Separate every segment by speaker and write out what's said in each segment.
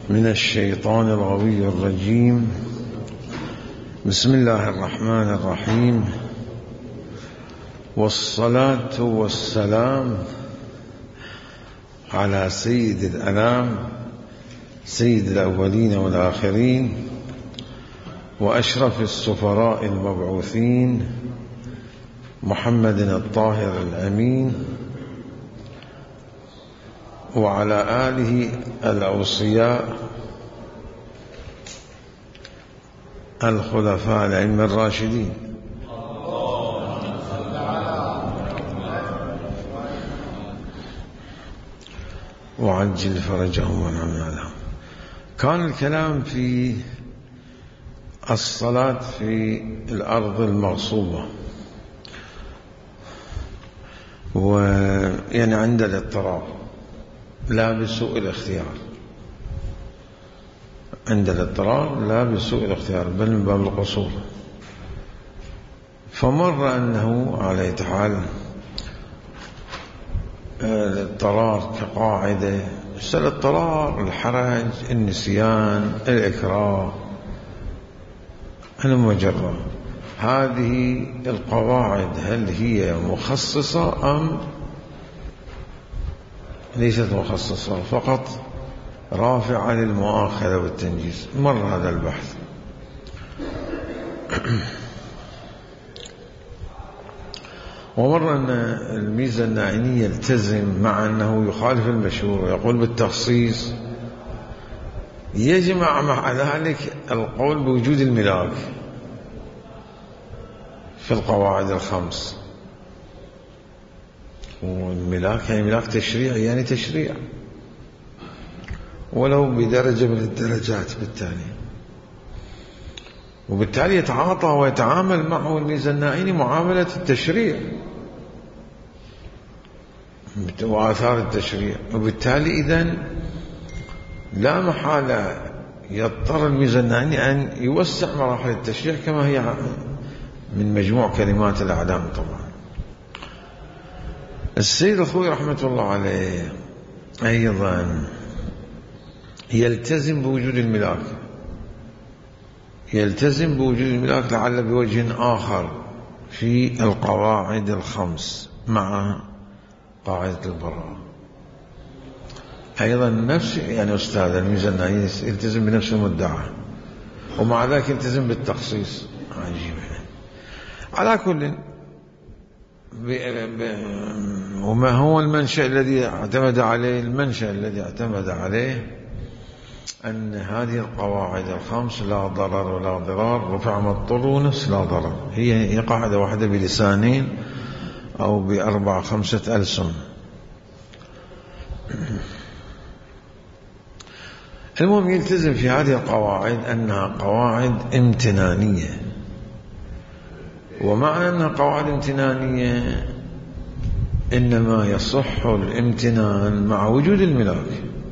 Speaker 1: من الشيطان الغوي الرجيم. بسم الله الرحمن الرحيم، والصلاة والسلام على سيد الأنام، سيد الأولين والآخرين، وأشرف السفراء المبعوثين، محمد الطاهر الأمين، وعلى آله الأوصياء الخلفاء الأئمة الراشدين. وعجل فرجهم ونعم لهم. كان الكلام في الصلاة في الأرض المغصوبة، ويعني عند الاضطرار لا بسوء الاختيار، عند الاضطرار لا بسوء الاختيار بل من باب القصور. فمر أنه عليه تعالى الاضطرار كقاعدة، الاضطرار، الحرج، النسيان، الإكراه، المجرة، هذه القواعد هل هي مخصصة أم ليست مخصصة، فقط رافعة للمؤاخذة والتنجيز؟ مر هذا البحث. ومر أن الميزة الناعيني يلتزم مع أنه يخالف المشهور ويقول بالتخصيص، يجمع مع ذلك القول بوجود الملاك في القواعد الخمس. والملاك يعني ملاك تشريعي، يعني تشريع ولو بدرجة من الدرجات، وبالتالي يتعاطى ويتعامل معه الميزة الناعيني معاملة التشريع وآثار التشريع. وبالتالي إذن لا محالة يضطر الميزة الناعيني أن يوسع مراحل التشريع كما هي من مجموع كلمات الأعلام. طبعا السيد الخوي رحمة الله عليه أيضا يلتزم بوجود الملاك، يلتزم بوجود الملاك لعل بوجه آخر في القواعد الخمس مع قاعدة البراءة. أيضا نفس يعني أستاذ الميزة الناعيني يلتزم بنفس المدعى، ومع ذلك يلتزم بالتخصيص. عجيب. على كل وما هو المنشأ الذي اعتمد عليه؟ المنشأ الذي اعتمد عليه أن هذه القواعد الخمس لا ضرر ولا ضرار، رفع ما اضطر ونفس لا ضرر، هي قاعدة واحدة بلسانين أو بأربع خمسة ألسن. المهم يلتزم في هذه القواعد أنها قواعد امتنانية، ومعنى أنها قواعد امتنانية إنما يصح الامتنان مع وجود الملاك،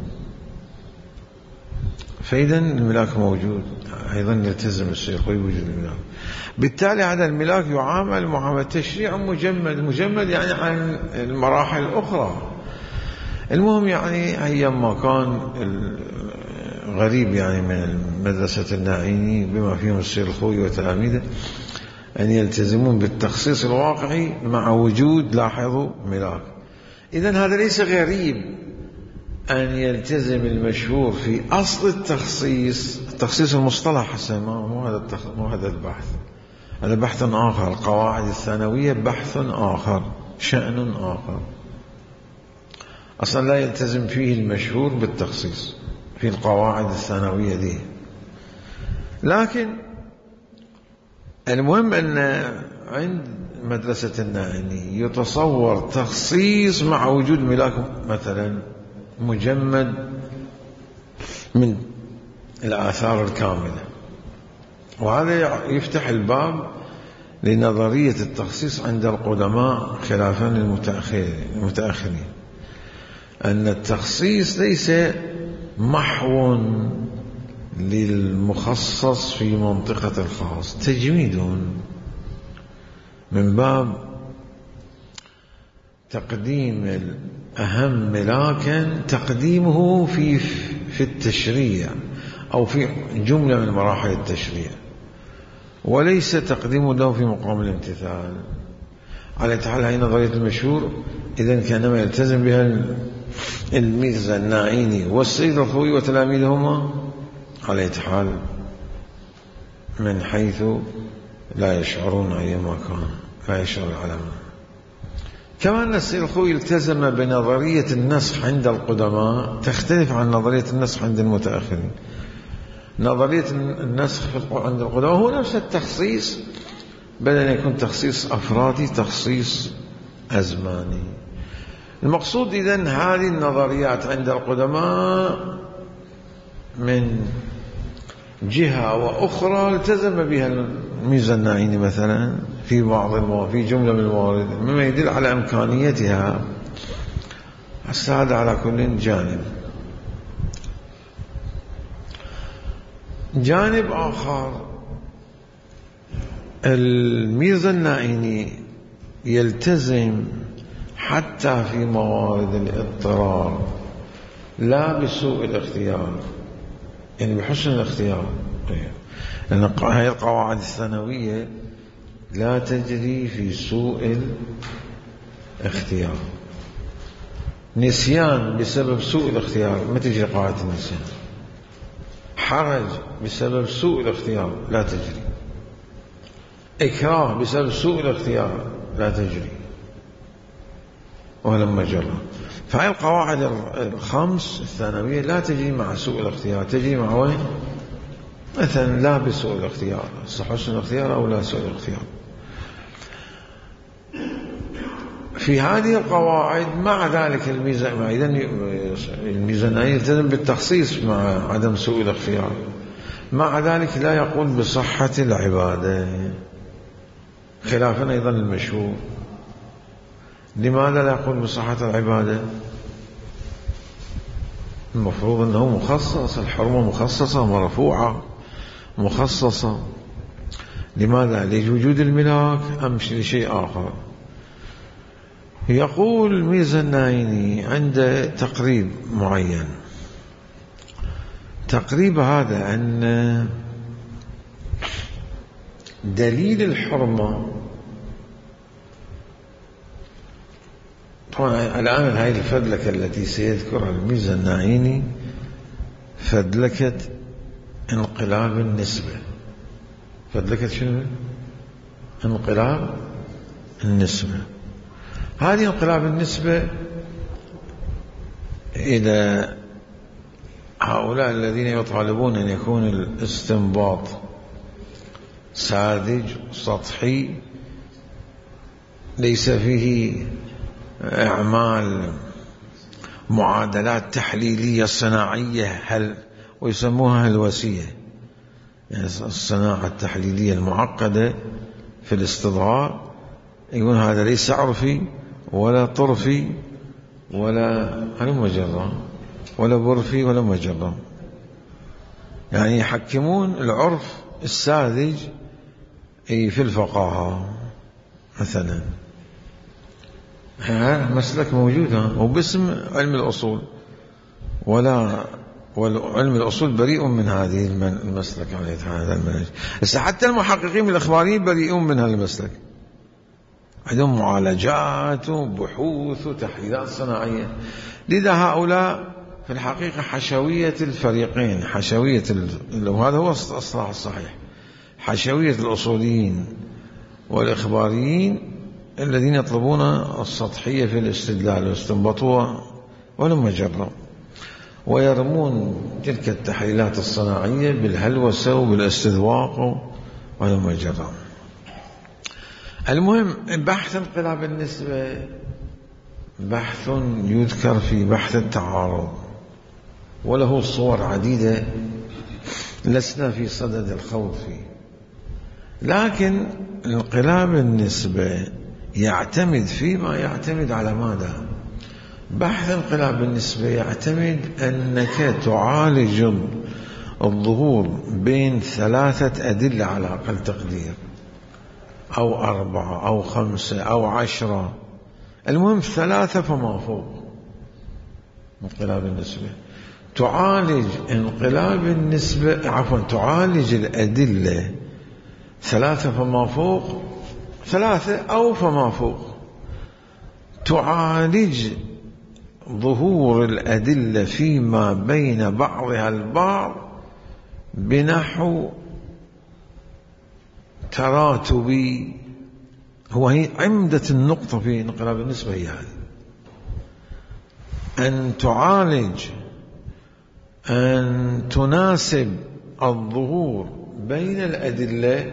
Speaker 1: فإذا الملاك موجود أيضا يلتزم الشيخ بوجود الملاك. بالتالي هذا الملاك يعامل معاملة تشريع مجمد يعني عن المراحل الأخرى. المهم يعني أيام ما كان غريب يعني من مدرسة الناعيني بما فيهم الشيخ الخوي وتلاميذه أن يلتزمون بالتخصيص الواقعي مع وجود، لاحظوا، ملاك. إذن هذا ليس غريب أن يلتزم المشهور في أصل التخصيص المصطلح حسنا، مو هذا البحث، هذا بحث آخر. القواعد الثانوية بحث آخر، شأن آخر، أصلا لا يلتزم فيه المشهور بالتخصيص في القواعد الثانوية دي. لكن المهم أن عند مدرسة الناعيني يتصور تخصيص مع وجود ملاك مثلا مجمد من الآثار الكاملة، وهذا يفتح الباب لنظرية التخصيص عند القدماء خلافا للمتأخرين، أن التخصيص ليس محو للمخصص في منطقة الخاص، تجميد من باب تقديم الأهم ملاكا تقديمه في في التشريع أو في جملة من مراحل التشريع، وليس تقديم له في مقام الامتثال. على حال هذه نظرية المشهور، إذن كانما يلتزم بها الميرزا الناعيني والسيد الخوئي وتلاميذهما على حال من حيث لا يشعرون أيما كان، لا يشعر العلماء. كما أن السيد الخوئي التزم بنظرية النسخ عند القدماء تختلف عن نظرية النسخ عند المتأخرين. نظرية النسخ عند القدماء هو نفس التخصيص، بدل أن يكون تخصيص أفرادي تخصيص أزماني. المقصود إذن هذه النظريات عند القدماء من جهة وأخرى التزم بها الميرزا الناعيني مثلا في في جملة من الموارد، مما يدل على إمكانيتها. هذا على كل جانب. جانب آخر، الميرزا الناعيني يلتزم حتى في موارد الاضطرار لا بسوء الاختيار، يعني بحسن الاختيار. لأن هذه القواعد الثانوية لا تجري في سوء الاختيار. نسيان بسبب سوء الاختيار ما تجري قاعدة النسيان. حرج بسبب سوء الاختيار لا تجري. إكراه بسبب سوء الاختيار لا تجري ولما جرى. فهذه القواعد الخمس الثانوية لا تجري مع سوء الاختيار، تجري مع وين؟ مثلا لا بسوء الاختيار، حسن الاختيار أو لا سوء الاختيار. في هذه القواعد مع ذلك الميزان يلتزم بالتخصيص مع عدم سوء الاختيار، مع ذلك لا يقول بصحة العبادة، خلافا أيضا المشهور. لماذا لا يقول بصحة العبادة؟ المفروض أنه مخصص، الحرمة مخصصة مرفوعة مخصصة. لماذا؟ لوجود الملاك أم لشيء آخر؟ يقول الميرزا الناعيني عند تقريب معين، تقريب هذا أن دليل الحرمة، طبعا الآن هذه الفدلكة التي سيذكرها الميرزا الناعيني فدلكة انقلاب النسبة. فدلكة شنو؟ انقلاب النسبة. هذه انقلاب النسبة إلى هؤلاء الذين يطالبون أن يكون الاستنباط ساذج سطحي ليس فيه أعمال معادلات تحليلية صناعية ويسموها هلوسية، يعني الصناعة التحليلية المعقدة في الاستظهار. يقول هذا ليس عرفي ولا طرفي ولا مجرى ولا برفي ولا مجرى، يعني يحكمون العرف الساذج في الفقاهة مثلا. هذا مسلك موجود وباسم علم الأصول، والعلم الأصول بريء من هذه المسلك، على هذا المنهج. حتى المحققين الإخباريين بريئون من هذا المسلك، عندهم معالجات وبحوث وتحليلات صناعية. لذا هؤلاء في الحقيقة حشوية الفريقين، حشوية وهذا هو الصراع الصحيح، حشوية الأصوليين والإخباريين الذين يطلبون السطحية في الاستدلال واستنبطوها ولم يجروا، ويرمون تلك التحليلات الصناعية بالهلوسة وبالاستذواق ولم يجروا. المهم، بحث انقلاب النسبة بحث يذكر في بحث التعارض، وله صور عديدة لسنا في صدد الخوض فيه. لكن انقلاب النسبة يعتمد فيما يعتمد على ماذا؟ بحث انقلاب النسبة يعتمد أنك تعالج الظهور بين 3 أدلة على أقل تقدير، أو 4 أو 5 أو 10، المهم 3 فما فوق. انقلاب النسبة تعالج انقلاب النسبة، عفوا تعالج الأدلة 3 فما فوق، 3 أو فما فوق، تعالج ظهور الأدلة فيما بين بعضها البعض بنحو تراتبي. هي عمدة النقطة في انقلاب النسبة هي هذه، أن تعالج، أن تناسب الظهور بين الأدلة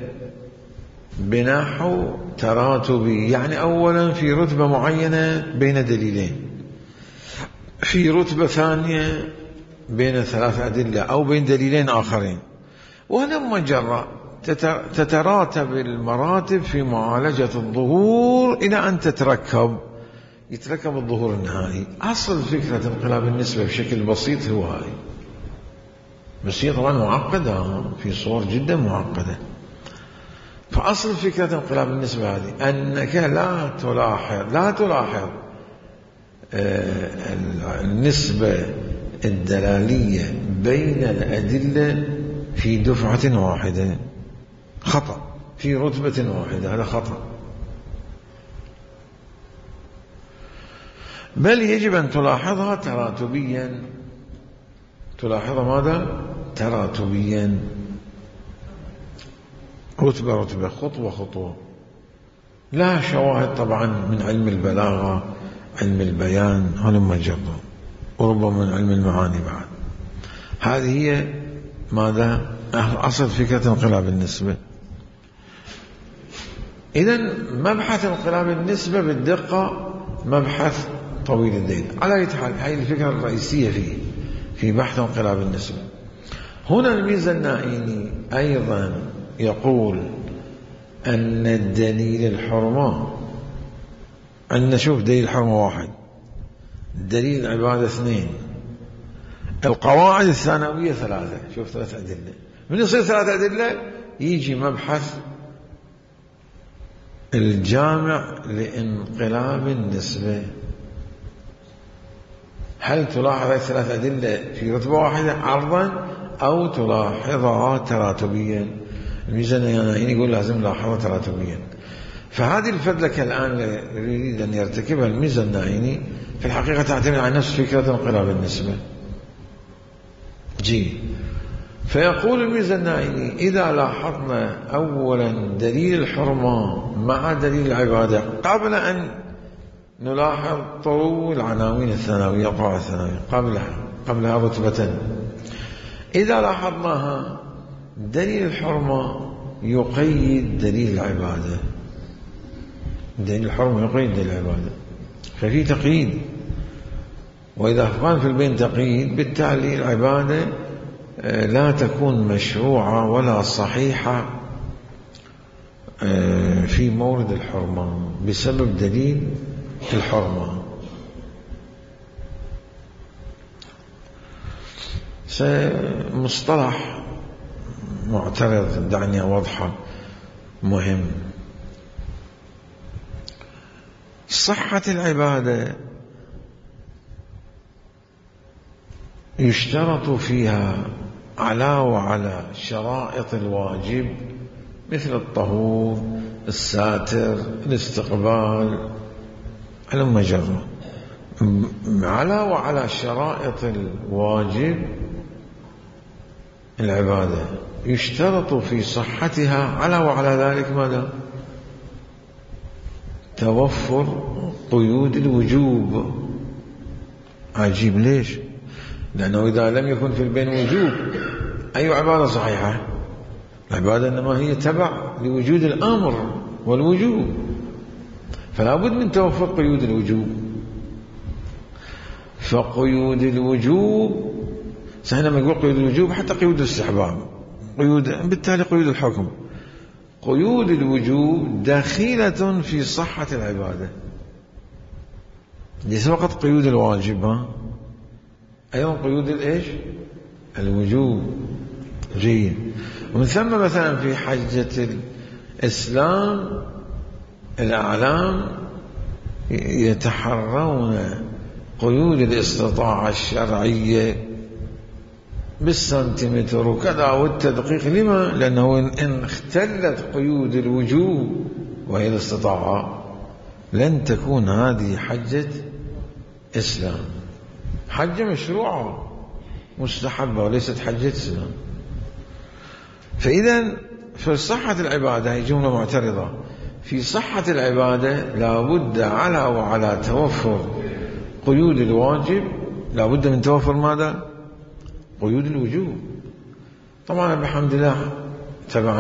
Speaker 1: بنحو تراتبي. يعني أولا في رتبة معينة بين دليلين، في رتبة ثانية بين 3 أدلة أو بين دليلين آخرين، ولما جرى تتراتب المراتب في معالجة الظهور إلى أن يتركب الظهور النهائي. أصل فكرة انقلاب النسبة بشكل بسيط هو هاي، بس هي طبعا معقدة في صور جدا معقدة. فأصل فكرة انقلاب النسبة هذه أنك لا تلاحظ النسبة الدلالية بين الأدلة في دفعة واحدة، خطأ، في رتبة واحدة، هذا خطأ، بل يجب أن تلاحظها تراتبيا. تلاحظها ماذا؟ تراتبيا، رتبة رتبة، خطوة خطوة. لا شواهد طبعا من علم البلاغة، علم البيان، هلما جرا، وربما من علم المعاني بعد. هذه هي ماذا؟ أصل فكرة انقلاب النسبة. إذن مبحث انقلاب النسبة بالدقة مبحث طويل الدين. على أي حال هذه الفكرة الرئيسية في بحث انقلاب النسبة. هنا الميزانائيني أيضا يقول أن الدليل الحرمة، أن نشوف دليل الحرمة 1، دليل العبادة 2، القواعد الثانوية 3، شوف 3 أدلة. من يصير 3 أدلة يجي مبحث الجامع لانقلاب النسبة. هل تلاحظ هذه 3 أدلة في رتبة واحدة عرضا أو تلاحظها تراتبيا؟ الميزانائيني يقول لازم نلاحظها تراتبيا. فهذه الفدلكة الآن يريد أن يرتكبها الميزانائيني في الحقيقة تعتمد على نفس فكرة انقلاب النسبة. فيقول الميزانائيني إذا لاحظنا أولا دليل الحرمة مع دليل العبادة قبل أن نلاحظ طول العناوين الثانوية، القواعد الثانوية قبلها رتبة، إذا لاحظناها دليل الحرمة يقيد دليل العبادة، دليل الحرمة يقيد دليل العبادة، ففي تقييد. وإذا كان في البين تقييد بالتالي العبادة لا تكون مشروعة ولا صحيحة في مورد الحرمة بسبب دليل الحرمة. مصطلح معترض دعني أوضحه مهم. صحة العبادة يشترط فيها على شرائط الواجب مثل الطهور، الساتر، الاستقبال، على مجرة. على شرائط الواجب العبادة يشترط في صحتها على ذلك ماذا؟ توفر قيود الوجوب. عجيب، ليش؟ لأنه إذا لم يكن في البين وجوب أي عبادة صحيحة؟ العبادة إنما هي تبع لوجود الأمر والوجوب، فلا بد من توفر قيود الوجوب. فقيود الوجوب سهل ما يقول قيود الوجوب حتى قيود الاستحباب، بالتالي قيود الحكم، قيود الوجوب داخلة في صحة العبادة، ليس فقط قيود الواجب، أيضا قيود الإيش؟ الوجوب. جيد. ومن ثم مثلا في حجة الإسلام الأعلام يتحرون قيود الاستطاعة الشرعية بالسنتيمتر وكذا والتدقيق. لما؟ لأنه إن اختلت قيود الوجوب وهي الاستطاعة لن تكون هذه حجة إسلام. حجة مشروعة مستحبة وليست حجة إسلام. فإذا في صحة العبادة، هي جملة معترضة، في صحة العبادة لا بد على وعلى توفر قيود الواجب، لا بد من توفر ماذا؟ قيود الوجوب. طبعا بحمد الله تبعا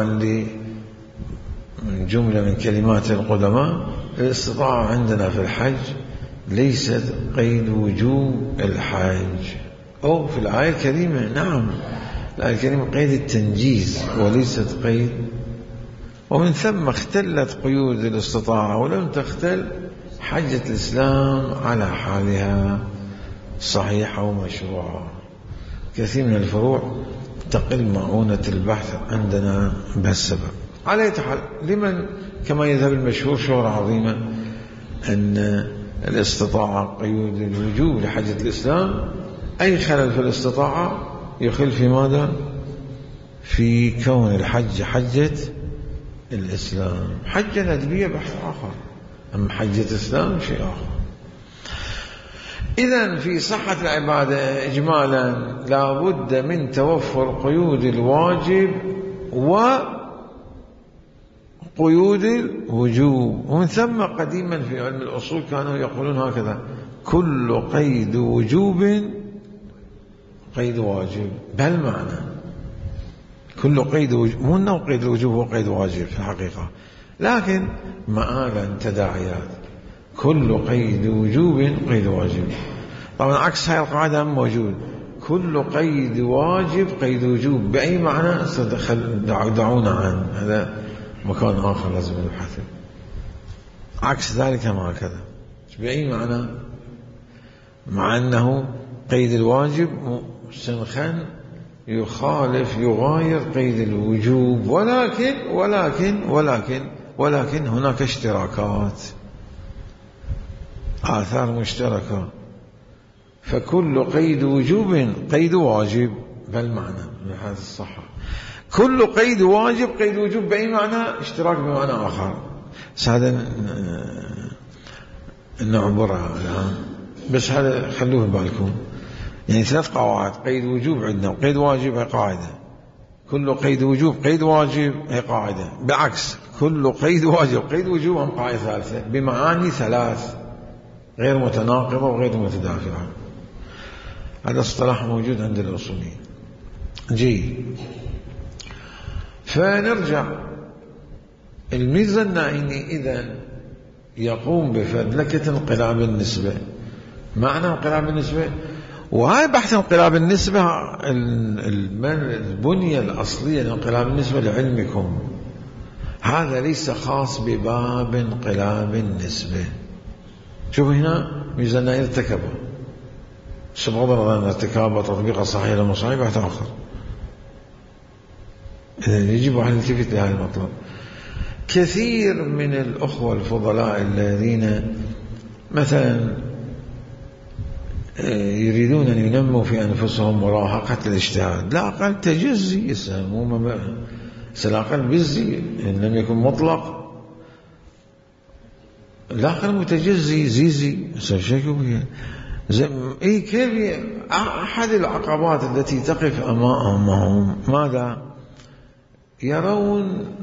Speaker 1: من جملة من كلمات القدماء، الاستطاعة عندنا في الحج ليست قيد وجوب الحج، أو في الآية الكريمة نعم الآية الكريمة قيد التنجيز وليست قيد. ومن ثم اختلت قيود الاستطاعة ولم تختل، حجة الإسلام على حالها صحيحة ومشروعة. كثير من الفروع تقل معونة البحث عندنا بهالسبب. على يتحل لمن كما يذهب المشهور شهرة عظيمة أن الاستطاعة قيود الوجوب لحجة الإسلام، أي خلل في الاستطاعة يخل في ماذا؟ في كون الحج حجة الإسلام. حجة ندبية بحث آخر، أما حجة الإسلام شيء آخر. إذن في صحة العبادة إجمالا لا بد من توفر قيود الواجب وقيود الوجوب. ومن ثم قديما في علم الأصول كانوا يقولون هكذا: كل قيد وجوب قيد واجب. بل معنى كل قيد وجوب، مو أنه قيد الوجوب هو قيد واجب في الحقيقة، لكن مآلا تداعيات. كل قيد وجوب قيد واجب. طبعا عكس هاي القاعدة موجود، كل قيد واجب قيد وجوب. بأي معنى؟ دعونا عن هذا مكان آخر لازم نبحثه. عكس ذلك ما هكذا. بأي معنى؟ مع أنه قيد الواجب سنخن يخالف يغاير قيد الوجوب، ولكن هناك اشتراكات، آثار مشتركة. فكل قيد وجوب قيد واجب. بل معنى من هذا الصحة كل قيد واجب قيد وجوب. بأي معنى؟ اشتراك بمعنى آخر. هذا نعبرها الآن، بس هذا خلوه بالكم. يعني 3 قواعد: قيد وجوب عندنا، وقيد واجب هي قاعدة، كل قيد وجوب قيد واجب هي قاعدة. بعكس كل قيد واجب قيد وجوب هم قاعدة ثالثة بمعاني 3 غير متناقضة وغير متدافعة. هذا اصطلاح موجود عند الأصوليين. جيد. فنرجع. الميزة النائني إذن يقوم بفدلكة انقلاب النسبة. معنى انقلاب النسبة، وهاي بحث انقلاب النسبة البنية الأصلية لانقلاب النسبة لعلمكم، هذا ليس خاص بباب انقلاب النسبة. شوفوا هنا ميزة النائني ارتكبه، بغض النظر عن ارتكابه تطبيقه صحيح ولا مو صحيح بحث آخر. إذن يجب أن نلتفت لهذا المطلب. كثير من الأخوة الفضلاء الذين مثلا يريدون أن ينموا في أنفسهم مراهقة الاجتهاد، لا أقل تجزي يسموه، لا أقل بزي إن لم يكن مطلق، لا أقل متجزي زيزي شكوا بها. كيف أحد العقبات التي تقف أمامهم ماذا؟ يرون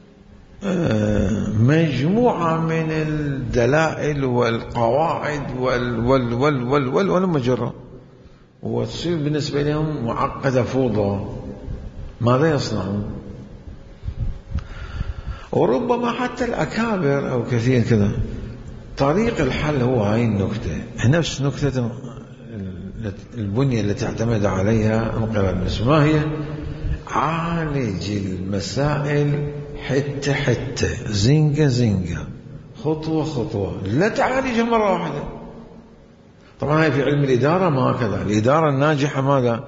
Speaker 1: مجموعة من الدلائل والقواعد والمجرة، وتصير بالنسبة لهم معقدة فوضى. ماذا يصنعون؟ وربما حتى الأكابر أو كثير كذا طريق الحل هو هاي النكتة، نفس نكتة البنية التي اعتمد عليها انقلاب النسبة. ما هي؟ عالج المسائل حتة حتة، زنقة زنقة، خطوة خطوة، لا تعالجها مرة واحدة. طبعا هاي في علم الإدارة ما هكذا. الإدارة الناجحة ماذا؟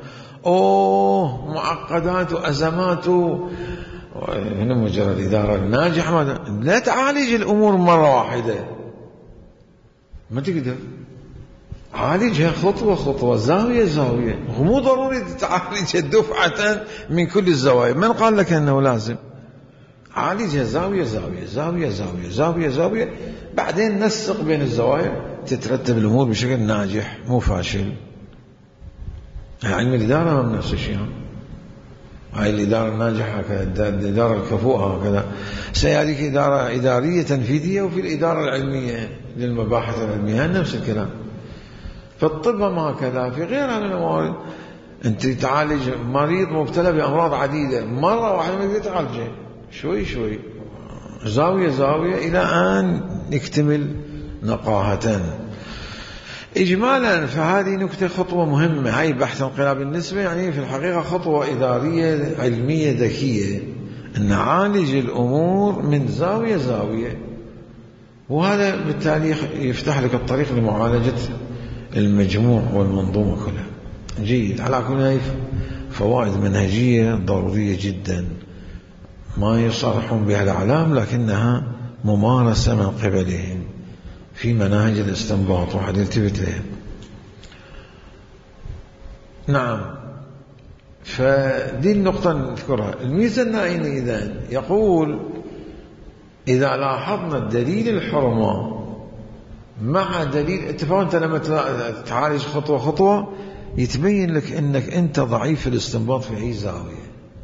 Speaker 1: معقدات وأزمات، هنا مجرد الإدارة الناجحة ماذا؟ لا تعالج الأمور مرة واحدة، ما تقدر. عالجها خطوة خطوة، زاوية زاوية، مو ضروري تعالجها دفعة من كل الزوايا. من قال لك أنه لازم؟ عالجها زاوية زاوية زاوية زاوية زاوية زاوية، بعدين نسق بين الزوايا، تترتب الأمور بشكل ناجح مو فاشل. علم الإدارة هم نفس الشيء، هاي الإدارة الناجحة هكذا، الإدارة الكفؤة هكذا. سيأتيك إدارة إدارية تنفيذية، وفي الإدارة العلمية للمباحث العلمية نفس الكلام. فالطب هكذا، في غيرها من الموارد. أنت تعالج مريض مبتلى بأمراض عديدة، مرة واحدة ما تعالجه، شوي شوي، زاوية زاوية، إلى أن نكتمل نقاهة. إجمالا فهذه نكتة خطوة مهمة. هاي بحث انقلاب النسبة يعني في الحقيقة خطوة إدارية علمية ذكية، أن نعالج الأمور من زاوية زاوية، وهذا بالتالي يفتح لك الطريق لمعالجة المجموع والمنظومة كلها. جيد. على كل هاي فوائد منهجية ضرورية جدا، ما يصرحون بها الأعلام، لكنها ممارسة من قبلهم في مناهج الاستنباط، واحد يلتفت لهم. نعم. فدي النقطة نذكرها. الميزة النائية إذن يقول إذا لاحظنا الدليل الحرمة مع دليل اتفاق، أنت لما تعالج خطوة خطوة يتبين لك أنك أنت ضعيف في الاستنباط في أي زاوية،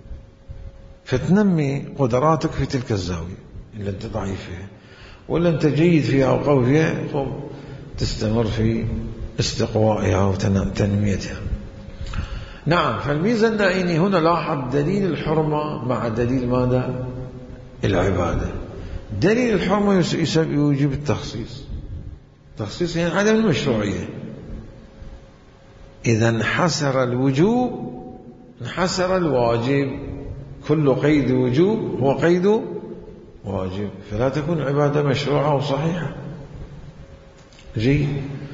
Speaker 1: فتنمي قدراتك في تلك الزاوية اللي أنت ضعيف فيها، ولا أنت جيد فيها وقوي فيها، تستمر في استقوائها وتنميتها. نعم. فالميزة النائية هنا لاحظ دليل الحرمة مع دليل ماذا؟ العبادة. دليل الحرمة يوجب التخصيص. تخصيص يعني عدم المشروعية. إذا انحسر الوجوب انحسر الواجب، كل قيد وجوب هو قيد واجب، فلا تكون عبادة مشروعة وصحيحة. جيد.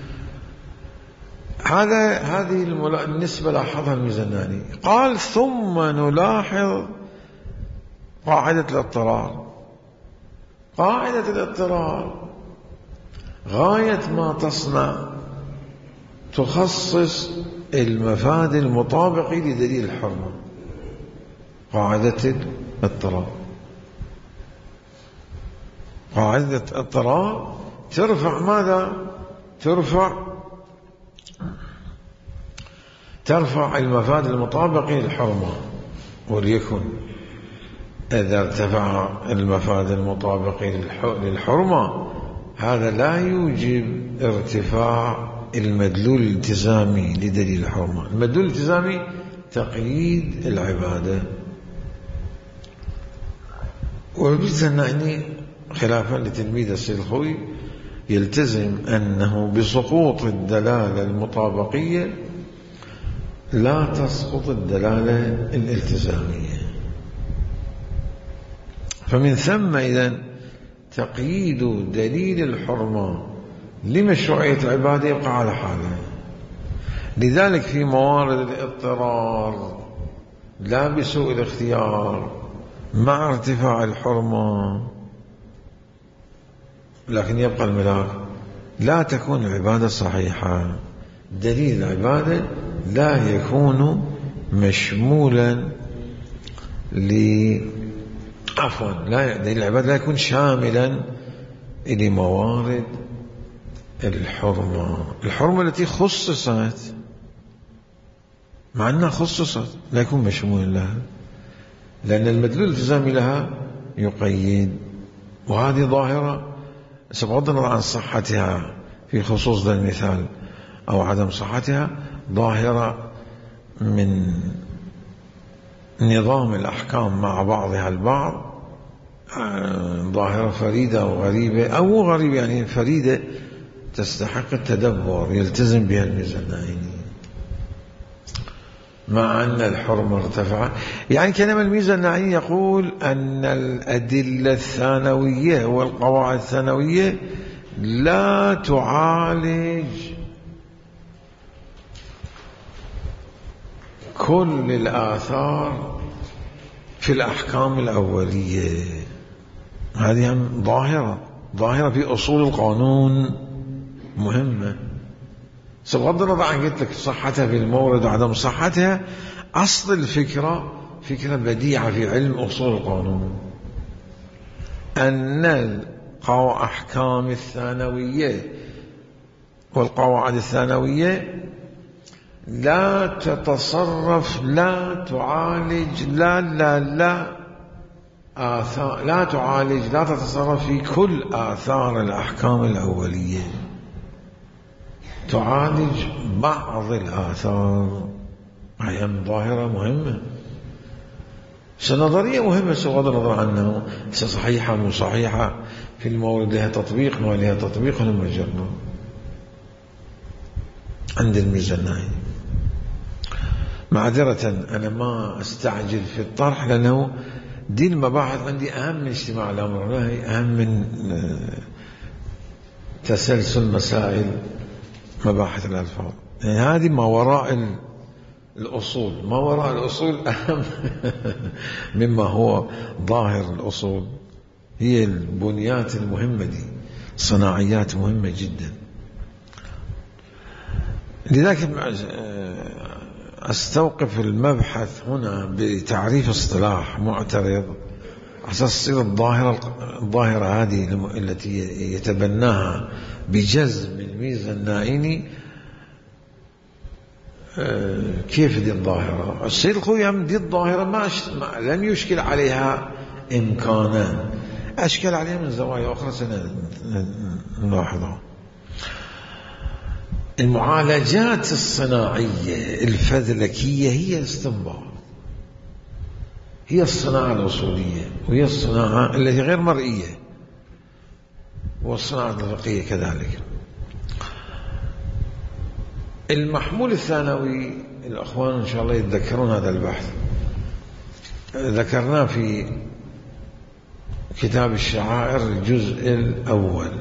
Speaker 1: هذه النسبة لاحظها الميزاناني. قال ثم نلاحظ قاعدة الاضطرار. قاعدة الاضطرار غاية ما تصنع تخصص المفاد المطابق لدليل الحرمة. قاعدة الاضطرار، قاعدة الاضطرار ترفع ماذا؟ ترفع المفاد المطابق للحرمة. وليكن إذا ارتفع المفاد المطابق للحرمة هذا لا يوجب ارتفاع المدلول الالتزامي لدليل الحرمة. المدلول الالتزامي تقييد العبادة. وبالتالي خلافا لتلميذ السيد الخوي يلتزم أنه بسقوط الدلالة المطابقية لا تسقط الدلالة الالتزامية. فمن ثم إذن تقييد دليل الحرمة لمشروعية العبادة يبقى على حاله. لذلك في موارد الاضطرار لا بسوء الاختيار مع ارتفاع الحرمة، لكن يبقى الملاك لا تكون العبادة صحيحة. دليل العبادة لا يكون مشمولا دليل العبادة لا يكون شاملا لموارد الحرمة التي خصصت، مع أنها خصصت لا يكون مشمولا لها، لأن المدلول الالتزامي لها يقيد. وهذه ظاهرة بغض النظر عن صحتها في خصوص ذا المثال أو عدم صحتها، ظاهرة من نظام الأحكام مع بعضها البعض، ظاهرة فريدة وغريبة، أو غريبة يعني فريدة تستحق التدبر يلتزم بها الميزانين. مع أن الحرمة ارتفع، يعني كلمة الميزانين يقول أن الأدلة الثانوية والقواعد الثانوية لا تعالج كل الآثار في الأحكام الأولية. هذه ظاهرة في أصول القانون مهمة. بغض النظر عن قلت لك صحتها في المورد وعدم صحتها، أصل الفكرة فكرة بديعة في علم أصول القانون، أن الأحكام الثانوية والقواعد الثانوية لا تتصرف، لا تعالج، لا تعالج، لا تتصرف في كل آثار الأحكام الأولية، تعالج بعض الآثار. هي ظاهرة مهمة، نظرية مهمة بغض النظر عنها صحيحة مو صحيحة، في المورد لها تطبيق ما لها تطبيق المجرد عند الميزانية. معذرة أنا ما أستعجل في الطرح، لأنه دي المباحث عندي أهم من اجتماع الأمر والنهي، أهم من تسلسل مسائل مباحث الألفاظ. يعني هذه ما وراء الأصول، ما وراء الأصول أهم مما هو ظاهر الأصول. هي البنيات المهمة دي، صناعيات مهمة جدا. لذلك أستوقف المبحث هنا بتعريف اصطلاح معترض أساس تصير الظاهرة هذه التي يتبناها بجزم الميزة النائني. كيف دي الظاهرة؟ السيد الخوي دي الظاهرة لم يشكل عليها إمكانا، أشكل عليها من زوايا أخرى سنلاحظها. المعالجات الصناعية الفذلكية هي الاستنباط، هي الصناعة الأصولية، وهي الصناعة التي غير مرئية، والصناعة الفقهية كذلك. المحمول الثانوي الأخوان إن شاء الله يتذكرون هذا البحث، ذكرناه في كتاب الشعائر الجزء الأول،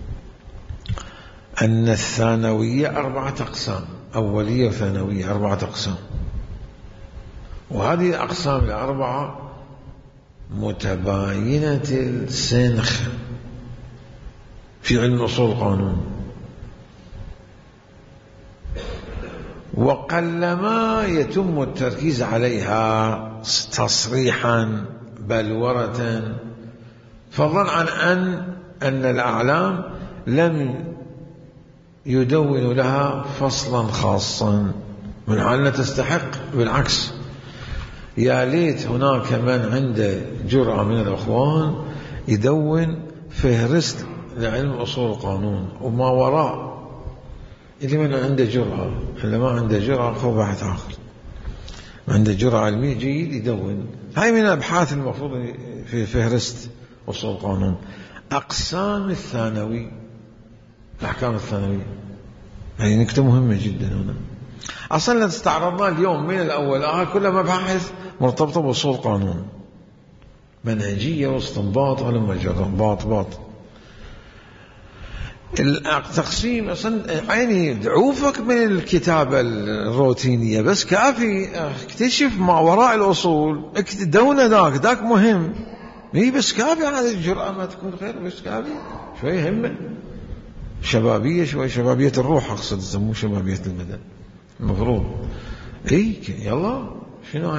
Speaker 1: أن الثانوية 4 أقسام، أولية وثانوية 4 أقسام، وهذه الأقسام ال4 متباينة السنخ في علم أصول القانون، وقلما يتم التركيز عليها تصريحا بلورة، فضلا عن أن الأعلام لم يدون لها فصلا خاصا من أن تستحق. بالعكس، يا ليت هناك من عنده جرأة من الأخوان يدون فهرست لعلم أصول القانون وما وراء. اللي من عنده جرأة، اللي ما عنده جرأة خذ بحث آخر، عنده جرأة علمية جيد يدون. هاي من الأبحاث المفروض في فهرست أصول القانون. أقسام الثانوي، الأحكام الثانوية، هذه نكتة مهمة جدا هنا. أصلا استعرضنا اليوم من الأول كلها مباحث مرتبطة بأصول القانون، منهجية واستنباط ولما جرى باط. التقسيم أصلا عيني دعوفك من الكتابة الروتينية، بس كافي اكتشف ما وراء الأصول، دون ذاك مهم. هي بس كافي هذه الجرأة ما تكون خير، بس كافي شوية همة شبابية، شوية شبابية الروح أقصد، مو شبابية المدن المفروض. يلا شنو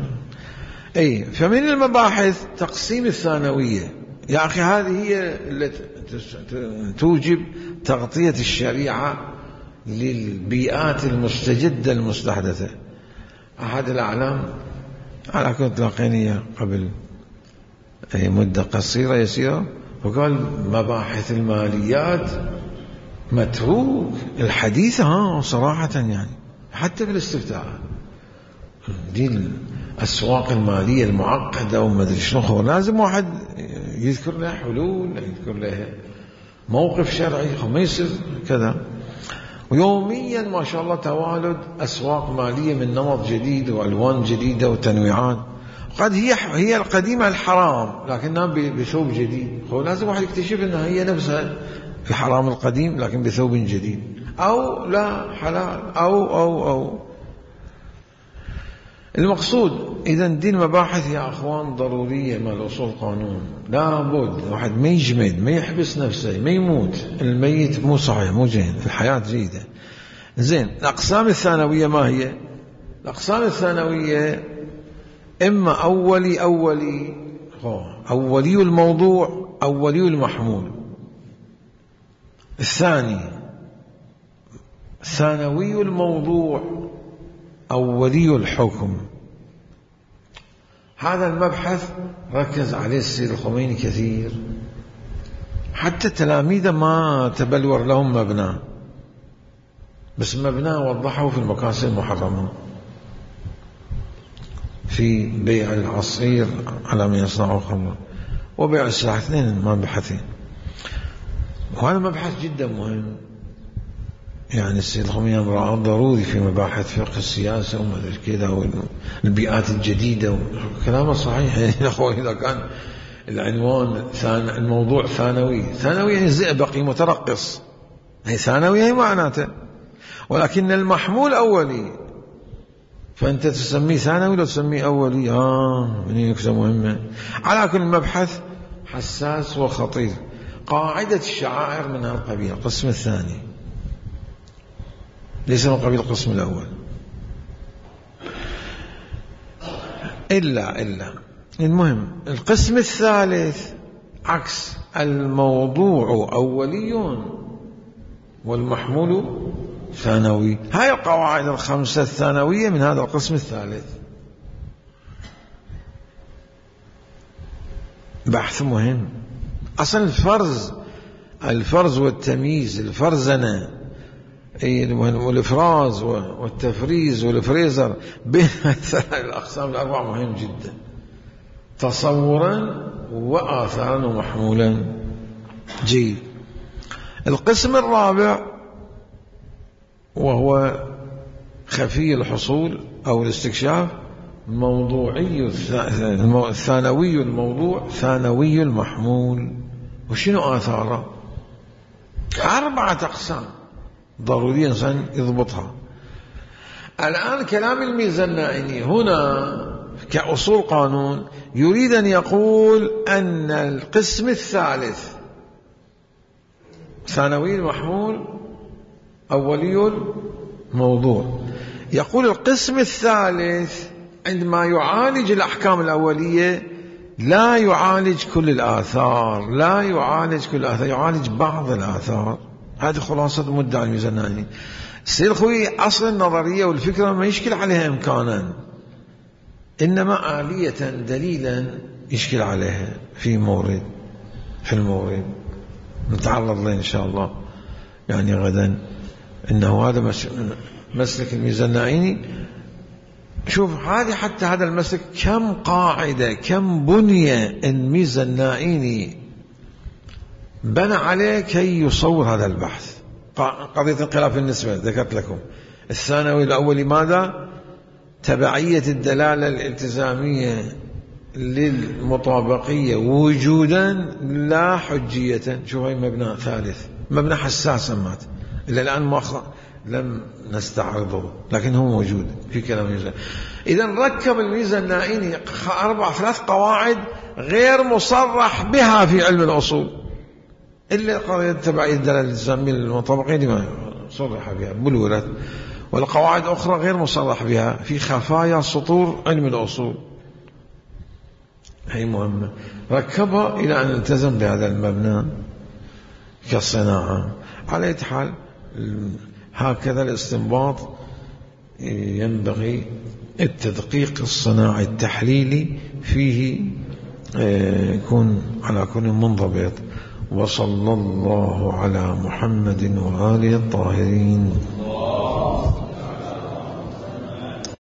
Speaker 1: فمن المباحث تقسيم الثانوية. يا أخي هذه هي التي توجب تغطية الشريعة للبيئات المستجدة المستحدثة. أحد الأعلام على كنت لاقيني قبل مدة قصيرة يسيرة، وقال مباحث الماليات متروك الحديثة صراحة، يعني حتى في الاستفتاء دي الأسواق المالية المعقدة وما أدري شنو، لازم واحد يذكر له حلول، يذكر له موقف شرعي، ما يصير كذا. ويوميا ما شاء الله توالد أسواق مالية من نمط جديد وألوان جديدة وتنويعات، قد هي القديمة الحرام لكنها بثوب جديد. لازم واحد يكتشف أنها هي نفسها الحرام القديم لكن بثوب جديد، أو لا حلال أو المقصود. إذا دي المباحث يا أخوان ضرورية مع أصول القانون، لابد واحد ما يجمد، ما يحبس نفسه، ما يموت. الميت مو صحيح، مو زين، الحياة جيدة. زين، الأقسام الثانوية ما هي؟ الأقسام الثانوية إما أولي الموضوع، أولي المحمول. الثاني ثانوي الموضوع، أولي الحكم. هذا المبحث ركز عليه السيد الخميني كثير، حتى تلاميذه ما تبلور لهم مبنى، بس مبنى وضحه في المقاصد المحرمة، في بيع العصير على من يصنعه خمرا وبيع السلاح، اثنين مبحثين. وهذا مبحث جدا مهم، يعني السيد الخميني امرأة ضروري في مباحث فقه السياسة وما أدري كذا والبيئات الجديدة، كلامه صحيح. يعني أخوي إذا كان العنوان الموضوع ثانوي يعني زئبقي مترقص، هي ثانوي هي معناته، ولكن المحمول أولي، فأنت تسميه ثانوي لو تسميه أولي. من نكتة مهمة. على كل مبحث حساس وخطير. قاعدة الشعائر من هالقبيل، القسم الثاني ليس من قبيل القسم الأول. إلا المهم القسم الثالث عكس، الموضوع أولي والمحمول ثانوي. هاي القواعد الخمسة الثانوية من هذا القسم الثالث. بحث مهم. أصلا الفرز والتمييز، الفرزنة والإفراز والتفريز والفريزر بين الأقسام الأربعة مهم جدا، تصورا وآثارا ومحمولا. جيد. القسم الرابع وهو خفي الحصول أو الاستكشاف، موضوعي ثانوي الموضوع، ثانوي المحمول. وشنو آثاره؟ 4 أقسام ضروري إنسان يضبطها. الآن كلام الميزان النائني هنا كأصول قانون يريد أن يقول أن القسم الثالث ثانوي المحمول، أولي الموضوع. يقول القسم الثالث عندما يعالج الأحكام الأولية لا يعالج كل الآثار، يعالج بعض الآثار. هذه خلاصة مدعي الميزان النائني. السيد الخوي أصل النظرية والفكرة ما يشكل عليها إمكانا، إنما آلية دليلا يشكل عليها في المورد نتعرض له إن شاء الله يعني غدا. إنه هذا مسلك الميزان النائني. شوف حتى هذا المسلك كم قاعدة، كم بنية الميزان النائني بنى عليه كي يصور هذا البحث. قضية انقلاب النسبة ذكرت لكم. الثانوي الأول ماذا؟ تبعية الدلالة الالتزامية للمطابقية وجودا لا حجية. شوف هاي مبنى ثالث، مبنى حساس مات إلا الآن لم نستعرضه، لكن هو موجود في كلام الميزان. إذا ركب الميزان النائني 3 قواعد غير مصرح بها في علم الأصول، إلا قضية تبعية الدلالة الالتزامية للمطابقين لما صرح بها بلورة، والقواعد أخرى غير مصرح بها في خفايا سطور علم الأصول. هي مهمة، ركبها إلى أن التزم بهذا المبنى كالصناعة. على أي حال هكذا الاستنباط ينبغي التدقيق الصناعي التحليلي فيه يكون على كل منضبط. وصلى الله على محمد وآله الطاهرين.